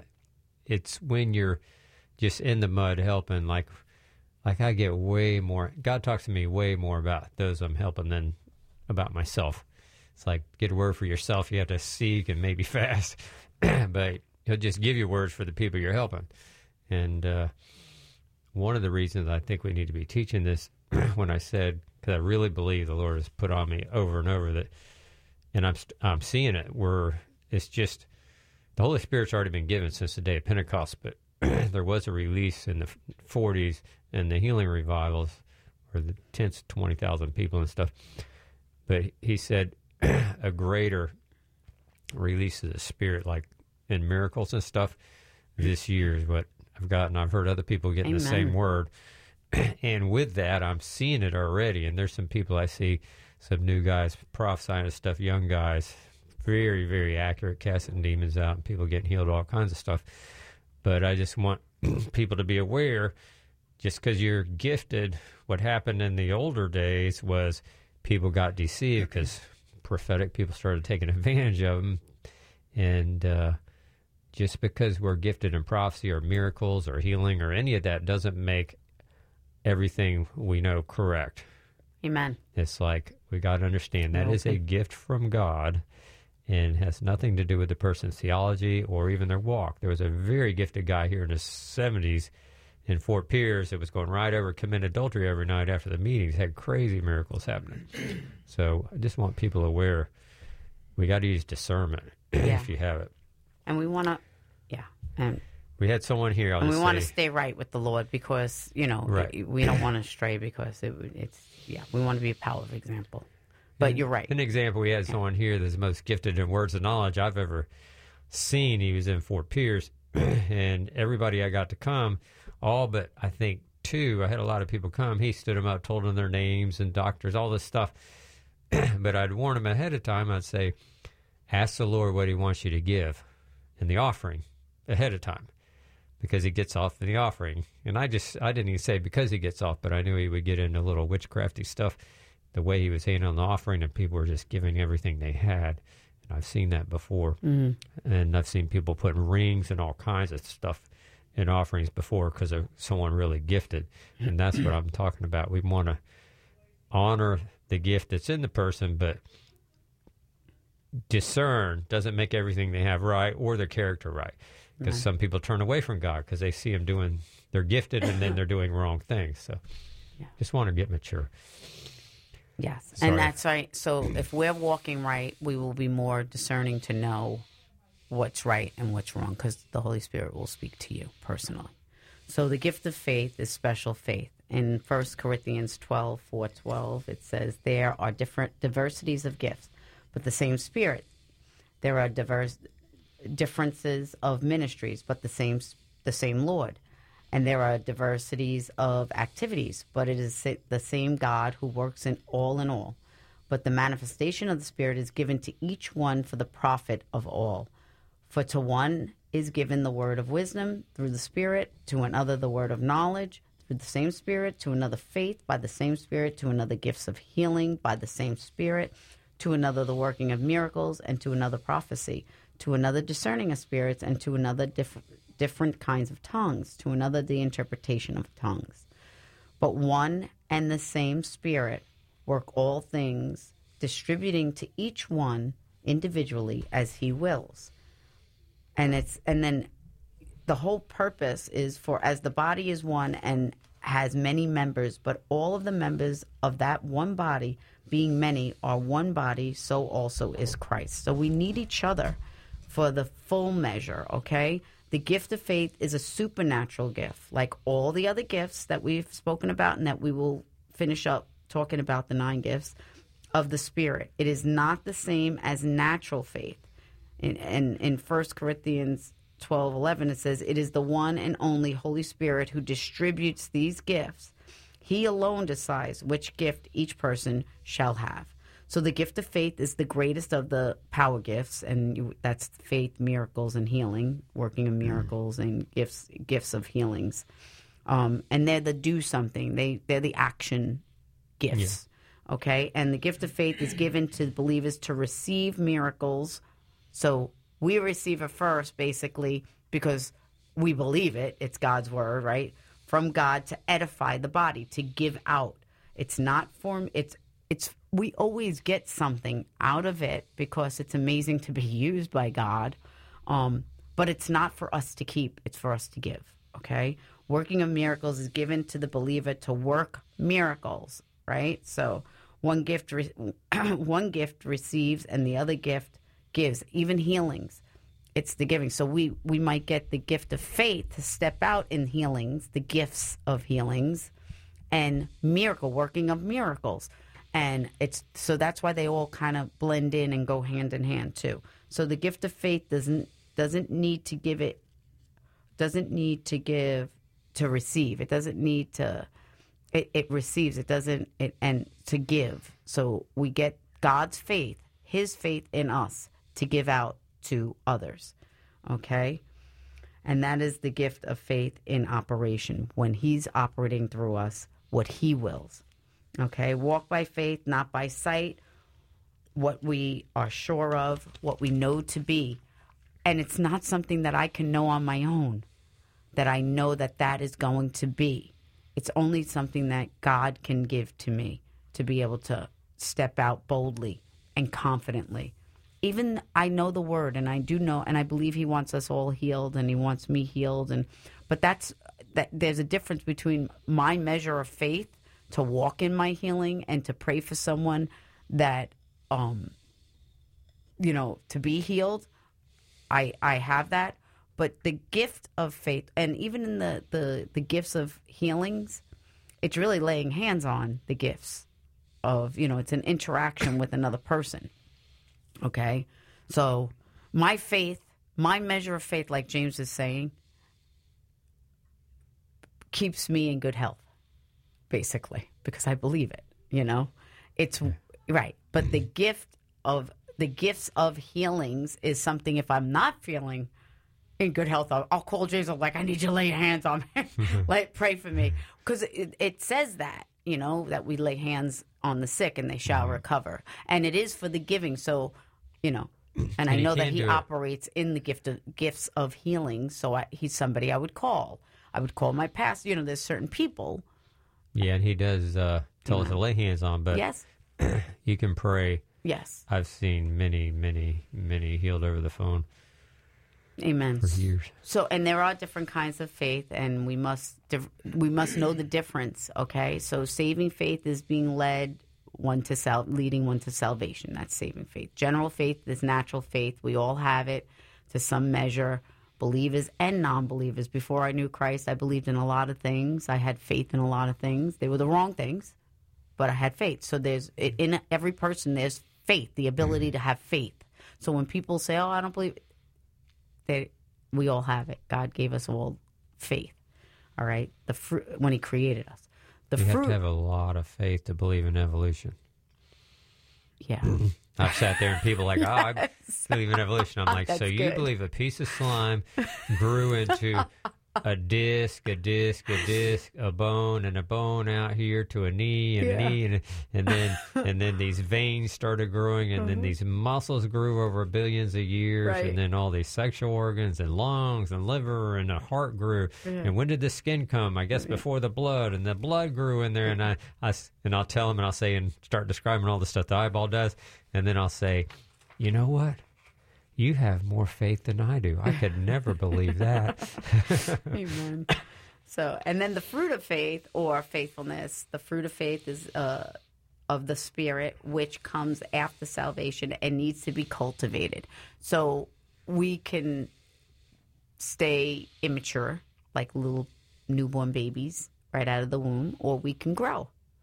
it's when you're just in the mud helping, like like I get way more, God talks to me way more about those I'm helping than about myself. It's like, get a word for yourself, you have to seek and maybe fast, but he'll just give you words for the people you're helping. And uh one of the reasons I think we need to be teaching this, when I said, because I really believe the Lord has put on me over and over that, and I'm I'm seeing it, where it's just, the Holy Spirit's already been given since the day of Pentecost, but there was a release in the forties and the healing revivals, where the tens, twenty thousand people and stuff. But he said a greater release of the Spirit, like in miracles and stuff, this year is what I've gotten. I've heard other people getting Amen. The same word. And with that, I'm seeing it already. And there's some people I see, some new guys prophesying and stuff, young guys, very, very accurate, casting demons out, and people getting healed, all kinds of stuff. But I just want people to be aware, just because you're gifted, what happened in the older days was people got deceived because prophetic people started taking advantage of them. And, uh, just because we're gifted in prophecy or miracles or healing or any of that doesn't make everything we know correct. Amen. It's like we got to understand that okay. is a gift from God and has nothing to do with the person's theology or even their walk. There was a very gifted guy here in the seventies in Fort Pierce that was going right over commit adultery every night after the meetings, had crazy miracles happening. So I just want people aware we got to use discernment yeah. if you have it. And we want to, yeah. And we had someone here. I'll and we say, want to stay right with the Lord because, you know, right. we don't want to stray because it, it's, yeah, we want to be a powerful example. But and, you're right. An example, we had yeah. someone here that's the most gifted in words of knowledge I've ever seen. He was in Fort Pierce, and everybody I got to come, all but I think two, I had a lot of people come. He stood them up, told them their names and doctors, all this stuff. But I'd warn them ahead of time. I'd say, ask the Lord what he wants you to give in the offering ahead of time, because he gets off in the offering. And I just, I didn't even say because he gets off, but I knew he would get into a little witchcrafty stuff, the way he was handling the offering, and people were just giving everything they had. And I've seen that before. Mm-hmm. And I've seen people putting rings and all kinds of stuff in offerings before because of someone really gifted. And that's what I'm talking about. We want to honor the gift that's in the person, but discern doesn't make everything they have right or their character right. Because Right. some people turn away from God because they see them doing, they're gifted and then they're doing wrong things. So Yeah. just want to get mature. Yes. Sorry. And that's right. So if we're walking right, we will be more discerning to know what's right and what's wrong because the Holy Spirit will speak to you personally. So the gift of faith is special faith. In First Corinthians twelve, four, twelve, it says, there are different diversities of gifts, but the same Spirit. There are diverse differences of ministries, but the same the same Lord. And there are diversities of activities, but it is the same God who works in all in all. But the manifestation of the Spirit is given to each one for the profit of all. For to one is given the word of wisdom through the Spirit, to another the word of knowledge through the same Spirit, to another faith by the same Spirit, to another gifts of healing by the same Spirit, to another the working of miracles, and to another prophecy, to another discerning of spirits, and to another different different kinds of tongues, to another the interpretation of tongues. But one and the same Spirit work all things, distributing to each one individually as he wills. And it's and then the whole purpose is for as the body is one and has many members, but all of the members of that one body, being many, are one body, so also is Christ. So we need each other for the full measure, okay? The gift of faith is a supernatural gift, like all the other gifts that we've spoken about and that we will finish up talking about the nine gifts of the Spirit. It is not the same as natural faith. In, in, in First Corinthians twelve eleven, it says, it is the one and only Holy Spirit who distributes these gifts. He alone decides which gift each person shall have. So the gift of faith is the greatest of the power gifts, and you, that's faith, miracles, and healing, working of miracles and gifts gifts of healings. Um, and they're the do something. They, they're the action gifts, yeah. Okay? And the gift of faith is given to believers to receive miracles. So we receive it first, basically, because we believe it. It's God's word, right? From God to edify the body, to give out. It's not for, it's, it's, we always get something out of it because it's amazing to be used by God. Um, but it's not for us to keep. It's for us to give, okay? Working of miracles is given to the believer to work miracles, right? So one gift, re- one gift receives and the other gift gives, even healings. It's the giving. So we, we might get the gift of faith to step out in healings, the gifts of healings, and miracle, working of miracles. And it's so that's why they all kind of blend in and go hand in hand too. So the gift of faith doesn't doesn't need to give it doesn't need to give to receive. It doesn't need to it, it receives. It doesn't it and to give. So we get God's faith, his faith in us to give out to others. Okay? And that is the gift of faith in operation when he's operating through us what he wills. Okay, walk by faith, not by sight, what we are sure of, what we know to be. And it's not something that I can know on my own, that I know that that is going to be. It's only something that God can give to me to be able to step out boldly and confidently. Even I know the word and I do know, and I believe he wants us all healed and he wants me healed. And but that's that there's a difference between my measure of faith to walk in my healing and to pray for someone that, um, you know, to be healed. I I have that. But the gift of faith, and even in the, the, the gifts of healings, it's really laying hands on the gifts of, you know, it's an interaction with another person. Okay? So my faith, my measure of faith, like James is saying, keeps me in good health. Basically, because I believe it, you know, it's right. But the gift of the gifts of healings is something. If I'm not feeling in good health, I'll, I'll call James. I'm like, I need you to lay your hands on me, like pray for me, because it, it says that, you know, that we lay hands on the sick and they shall recover, and it is for the giving. So, you know, And, And I he know that can he do it. operates in the gift of gifts of healing. So I, he's somebody I would call. I would call my pastor. You know, there's certain people. Yeah, and he does uh, tell us to lay hands on, but Yes. you can pray. Yes. I've seen many, many, many healed over the phone Amen. for years. So, and there are different kinds of faith, and we must dif- we must know the difference. Okay, so saving faith is being led one to sal- leading one to salvation. That's saving faith. General faith is natural faith. We all have it to some measure. Believers and non-believers. Before I knew Christ, I believed in a lot of things. I had faith in a lot of things. They were the wrong things, but I had faith. So there's in every person there's faith, the ability to have faith. So when people say, "Oh, I don't believe," they we all have it. God gave us all faith. All right, the fruit when He created us. The You fruit, have to have a lot of faith to believe in evolution. yeah. I've sat there and people are like, oh, I believe in evolution. I'm like, That's so you good. believe a piece of slime grew into a disc, a disc, a disc, a bone, and a bone out here to a knee and Yeah. a knee, and, and then and then these veins started growing, and then these muscles grew over billions of years, Right. and then all these sexual organs and lungs and liver and the heart grew. And when did the skin come? I guess before the blood, and the blood grew in there, and I, I s- and I'll tell them, and I'll say and start describing all the stuff the eyeball does, and then I'll say, you know what? You have more faith than I do. I could never believe that. Amen. So, and then the fruit of faith or faithfulness, the fruit of faith is uh, of the Spirit, which comes after salvation and needs to be cultivated. So we can stay immature, like little newborn babies right out of the womb, or we can grow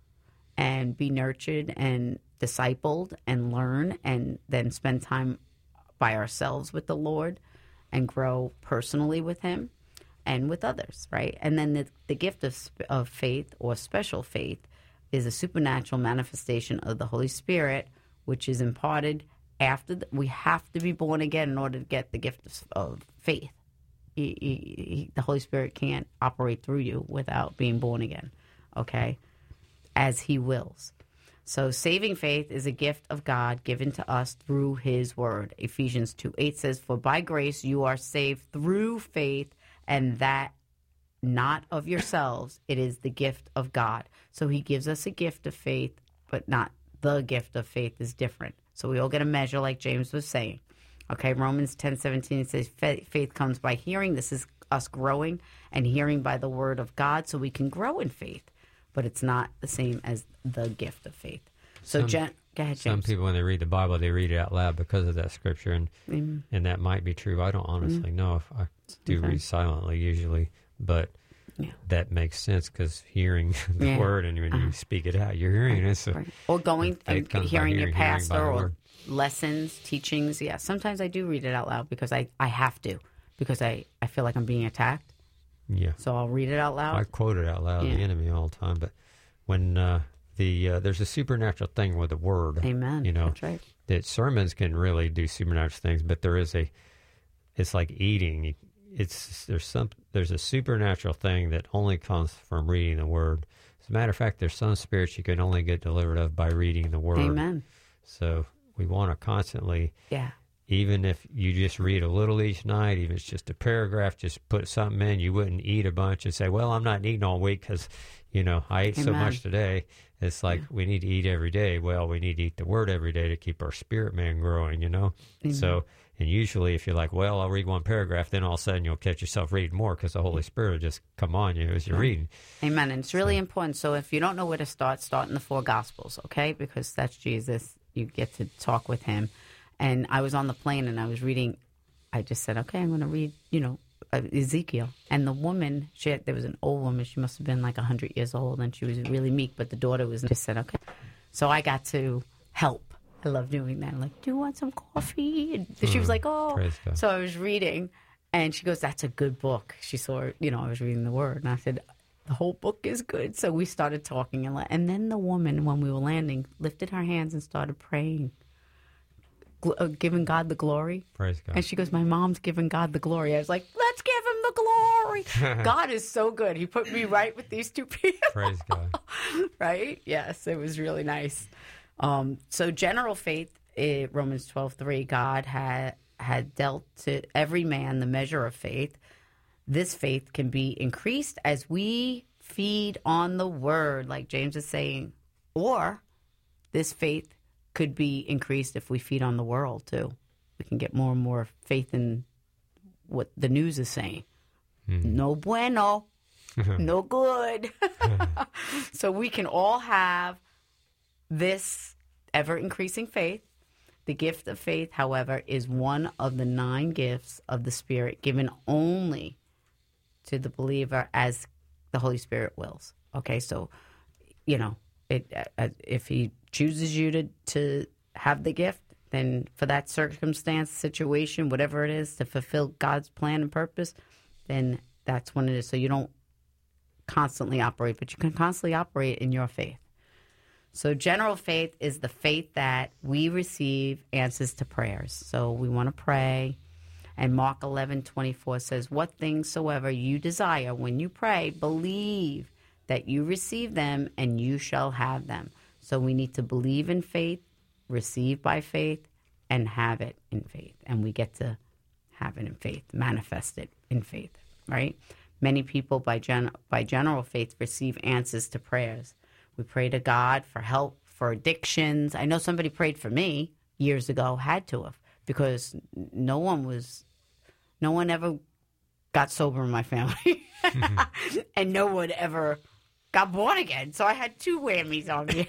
and be nurtured and discipled and learn and then spend time by ourselves with the Lord and grow personally with Him and with others, right? And then the, the gift of, sp- of faith or special faith is a supernatural manifestation of the Holy Spirit, which is imparted after the, we have to be born again in order to get the gift of, of faith. He, he, he, the Holy Spirit can't operate through you without being born again, okay? As He wills. So saving faith is a gift of God given to us through His word. Ephesians two eight says, "For by grace you are saved through faith, and that not of yourselves. It is the gift of God." So He gives us a gift of faith, but not the gift of faith is different. So we all get a measure like James was saying. Okay, Romans ten seventeen says, faith comes by hearing. This is us growing and hearing by the word of God, so we can grow in faith. But it's not the same as the gift of faith. So, Some- Jen, go ahead, Some James. people, when they read the Bible, they read it out loud because of that scripture, and Mm. and that might be true. I don't honestly know if I do Okay. read silently usually, but Yeah. that makes sense because hearing the Yeah. word, and when you speak it out, you're hearing it. So Right. Or going Faith and comes by hearing your hearing, hearing by pastor the or word. lessons, teachings. Yeah, sometimes I do read it out loud because I, I have to, because I, I feel like I'm being attacked. yeah, So I'll read it out loud. I quote it out loud to Yeah. the enemy all the time. But when uh, the uh, there's a supernatural thing with the word. Amen. You know, That's right. that sermons can really do supernatural things, but there is a, it's like eating. It's there's some there's a supernatural thing that only comes from reading the word. As a matter of fact, there's some spirits you can only get delivered of by reading the word. Amen. So we want to constantly, Yeah. even if you just read a little each night, even if it's just a paragraph, just put something in. You wouldn't eat a bunch and say, well, I'm not eating all week because, you know, I ate so Amen. much today. It's like we need to eat every day. Well, we need to eat the word every day to keep our spirit man growing, you know? So, and usually if you're like, well, I'll read one paragraph, then all of a sudden you'll catch yourself reading more because the Holy Spirit will just come on you as you're reading. Amen. And it's really important. So if you don't know where to start, start in the four Gospels, okay? Because that's Jesus. You get to talk with Him. And I was on the plane and I was reading. I just said, okay, I'm going to read, you know, uh, Ezekiel. And the woman, she had, there was an old woman. She must have been like one hundred years old, and she was really meek. But the daughter was just said, okay. So I got to help. I love doing that. I'm like, do you want some coffee? And she was like, oh. Praise God. So I was reading, and she goes, that's a good book. She saw, you know, I was reading the Word. And I said, the whole book is good. So we started talking. And, and then the woman, when we were landing, lifted her hands and started praying, gl- uh, giving God the glory. Praise God. And she goes, my mom's giving God the glory. I was like, let's give Him the glory. God is so good. He put me right with these two people. Praise God. Right? Yes, it was really nice. Um, so general faith it, Romans twelve three, God had had dealt to every man the measure of faith. This faith can be increased as we feed on the word, like James is saying, or this faith could be increased if we feed on the world too. We can get more and more faith in what the news is saying. Mm-hmm. No bueno, no good. So we can all have this ever-increasing faith. The gift of faith, however, is one of the nine gifts of the Spirit given only to the believer as the Holy Spirit wills. Okay, so, you know, it, uh, if he chooses you to, to have the gift, then for that circumstance, situation, whatever it is, to fulfill God's plan and purpose, then that's when it is. So you don't constantly operate, but you can constantly operate in your faith. So general faith is the faith that we receive answers to prayers. So we want to pray. And Mark eleven twenty-four says, what things soever you desire when you pray, believe that you receive them and you shall have them. So we need to believe in faith, receive by faith, and have it in faith. And we get to have it in faith, manifest it in faith, right? Many people by gen- by general faith receive answers to prayers. We pray to God for help, for addictions. I know somebody prayed for me years ago, had to have, because no one was, no one ever got sober in my family. And no one ever got born again. So I had two whammies on me.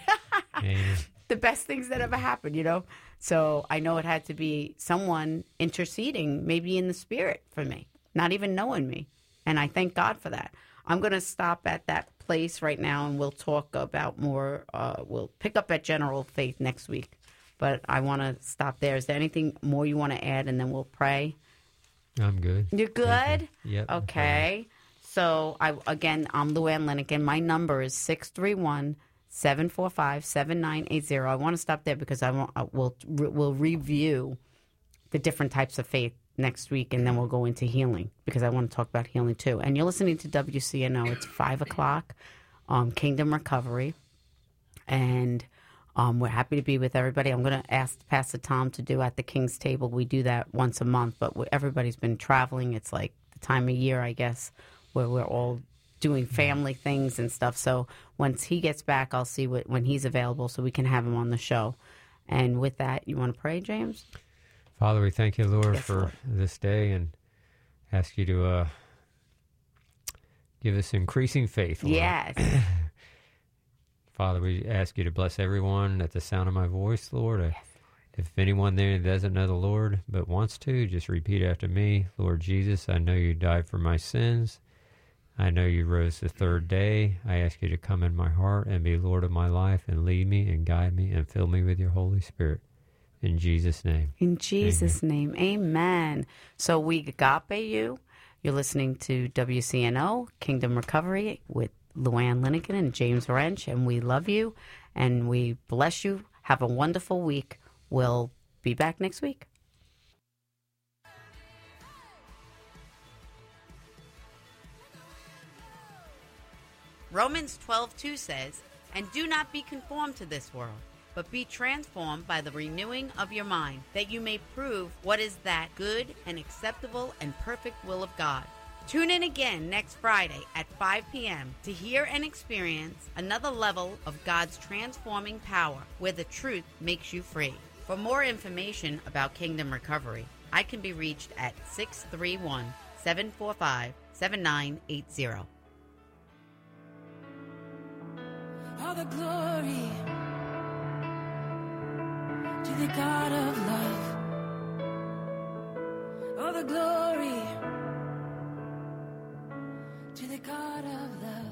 The best things that ever happened, you know? So I know it had to be someone interceding, maybe in the spirit for me, not even knowing me. And I thank God for that. I'm going to stop at that place right now, and we'll talk about more. Uh, we'll pick up at general faith next week. But I want to stop there. Is there anything more you want to add, and then we'll pray? I'm good. You're good? You. Yep. Okay. So, I again, I'm Luann Linigan. My number is six three one, seven four five, seven nine eight zero. I want to stop there because I want, I will, we'll review the different types of faith next week, and then we'll go into healing because I want to talk about healing too. And you're listening to W C N O. It's five o'clock, um, Kingdom Recovery. And um, we're happy to be with everybody. I'm going to ask Pastor Tom to do at the King's Table. We do that once a month, but we, everybody's been traveling. It's like the time of year, I guess, where we're all doing family things and stuff. So once he gets back, I'll see what, when he's available so we can have him on the show. And with that, you want to pray, James? Father, we thank you, Lord, yes, for Lord. this day, and ask you to uh, give us increasing faith, Lord. Yes. Father, we ask you to bless everyone at the sound of my voice, Lord. Yes, Lord. If anyone there doesn't know the Lord but wants to, just repeat after me. Lord Jesus, I know you died for my sins. I know you rose the third day. I ask you to come in my heart and be Lord of my life and lead me and guide me and fill me with your Holy Spirit. In Jesus' name. In Jesus' Amen. name. Amen. So we agape you. You're listening to W C N O, Kingdom Recovery, with Luann Linigan and James Wrench, and we love you, and we bless you. Have a wonderful week. We'll be back next week. Romans twelve two says, "And do not be conformed to this world, but be transformed by the renewing of your mind, that you may prove what is that good and acceptable and perfect will of God." Tune in again next Friday at five p.m. to hear and experience another level of God's transforming power, where the truth makes you free. For more information about Kingdom Recovery, I can be reached at six three one, seven four five, seven nine eight zero. All the glory to the God of love. All the glory to the God of love.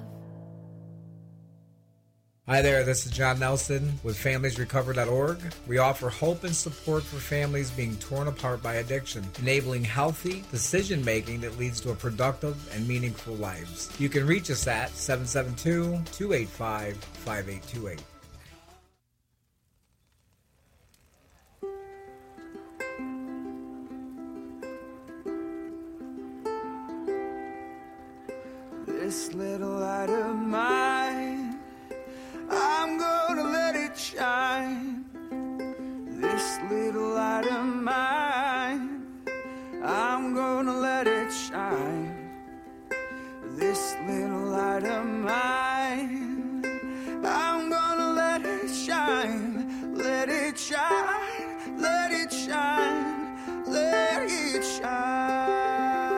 Hi there, this is John Nelson with families recover dot org. We offer hope and support for families being torn apart by addiction, enabling healthy decision-making that leads to a productive and meaningful lives. You can reach us at seven seven two, two eight five, five eight two eight. This little light of mine